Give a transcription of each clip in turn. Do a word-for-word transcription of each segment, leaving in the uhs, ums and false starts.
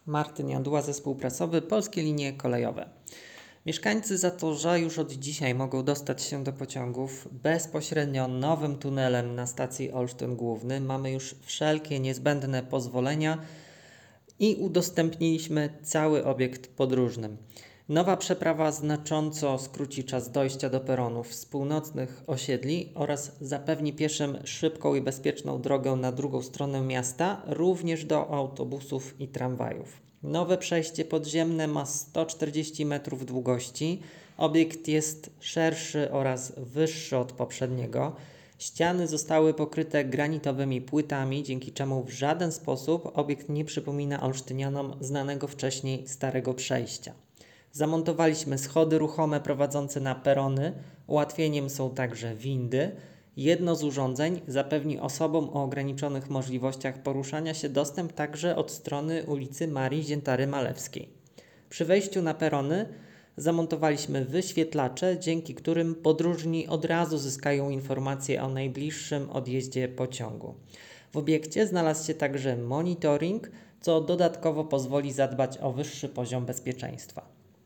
Martyn Janduła, zespół prasowy Polskie Linie Kolejowe. Mieszkańcy Zatorza już od dzisiaj mogą dostać się do pociągów bezpośrednio nowym tunelem na stacji Olsztyn Główny. Mamy już wszelkie niezbędne pozwolenia i udostępniliśmy cały obiekt podróżnym. Nowa przeprawa znacząco skróci czas dojścia do peronów z północnych osiedli oraz zapewni pieszym szybką i bezpieczną drogę na drugą stronę miasta, również do autobusów i tramwajów. Nowe przejście podziemne ma sto czterdzieści metrów długości. Obiekt jest szerszy oraz wyższy od poprzedniego. Ściany zostały pokryte granitowymi płytami, dzięki czemu w żaden sposób obiekt nie przypomina olsztynianom znanego wcześniej starego przejścia. Zamontowaliśmy schody ruchome prowadzące na perony, ułatwieniem są także windy. Jedno z urządzeń zapewni osobom o ograniczonych możliwościach poruszania się dostęp także od strony ulicy Marii Ziętary-Malewskiej. Przy wejściu na perony zamontowaliśmy wyświetlacze, dzięki którym podróżni od razu zyskają informacje o najbliższym odjeździe pociągu. W obiekcie znalazł się także monitoring, co dodatkowo pozwoli zadbać o wyższy poziom bezpieczeństwa.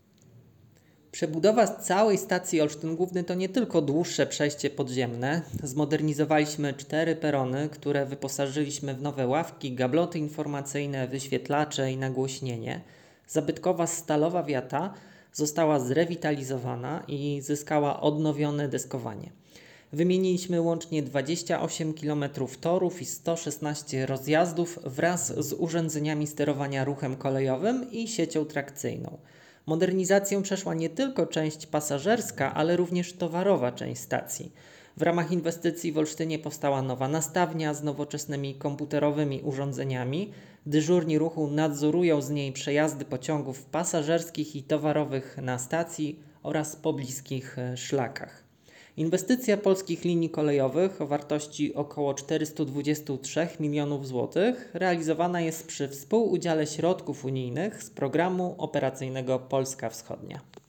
Przebudowa całej stacji Olsztyn Główny to nie tylko dłuższe przejście podziemne. Zmodernizowaliśmy cztery perony, które wyposażyliśmy w nowe ławki, gabloty informacyjne, wyświetlacze i nagłośnienie. Zabytkowa stalowa wiata została zrewitalizowana i zyskała odnowione deskowanie. Wymieniliśmy łącznie dwadzieścia osiem kilometrów torów i sto szesnaście rozjazdów wraz z urządzeniami sterowania ruchem kolejowym i siecią trakcyjną. Modernizacją przeszła nie tylko część pasażerska, ale również towarowa część stacji. W ramach inwestycji w Olsztynie powstała nowa nastawnia z nowoczesnymi komputerowymi urządzeniami. Dyżurni ruchu nadzorują z niej przejazdy pociągów pasażerskich i towarowych na stacji oraz pobliskich szlakach. Inwestycja Polskich Linii Kolejowych o wartości około czterysta dwadzieścia trzy milionów złotych realizowana jest przy współudziale środków unijnych z programu operacyjnego Polska Wschodnia.